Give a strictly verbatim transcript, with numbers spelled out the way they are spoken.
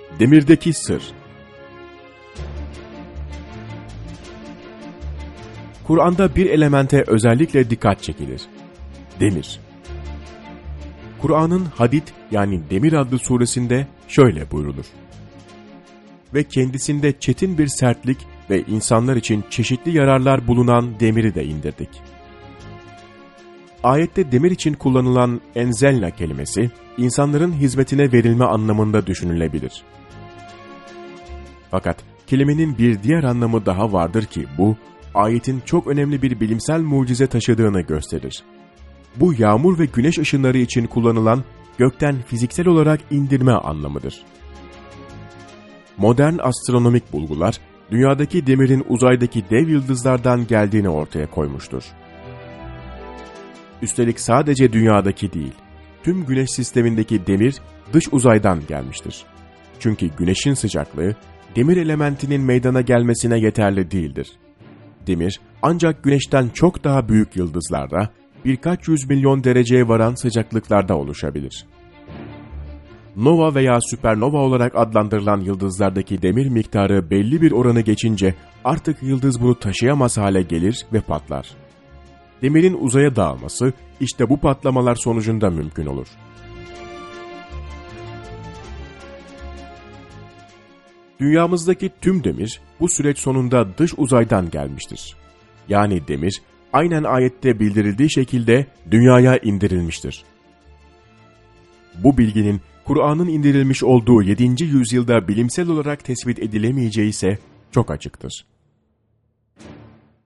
Demirdeki sır. Kur'an'da bir elemente özellikle dikkat çekilir. Demir. Kur'an'ın Hadid yani Demir adlı suresinde şöyle buyrulur. Ve kendisinde çetin bir sertlik ve insanlar için çeşitli yararlar bulunan demiri de indirdik. Ayette demir için kullanılan enzelna kelimesi, insanların hizmetine verilme anlamında düşünülebilir. Fakat kelimenin bir diğer anlamı daha vardır ki bu, ayetin çok önemli bir bilimsel mucize taşıdığını gösterir. Bu yağmur ve güneş ışınları için kullanılan gökten fiziksel olarak indirme anlamıdır. Modern astronomik bulgular, dünyadaki demirin uzaydaki dev yıldızlardan geldiğini ortaya koymuştur. Üstelik sadece dünyadaki değil, tüm güneş sistemindeki demir dış uzaydan gelmiştir. Çünkü güneşin sıcaklığı, demir elementinin meydana gelmesine yeterli değildir. Demir, ancak güneşten çok daha büyük yıldızlarda, birkaç yüz milyon dereceye varan sıcaklıklarda oluşabilir. Nova veya süpernova olarak adlandırılan yıldızlardaki demir miktarı belli bir oranı geçince artık yıldız bunu taşıyamaz hale gelir ve patlar. Demirin uzaya dağılması işte bu patlamalar sonucunda mümkün olur. Dünyamızdaki tüm demir bu süreç sonunda dış uzaydan gelmiştir. Yani demir aynen ayette bildirildiği şekilde dünyaya indirilmiştir. Bu bilginin Kur'an'ın indirilmiş olduğu yedinci yüzyılda bilimsel olarak tespit edilemeyeceği ise çok açıktır.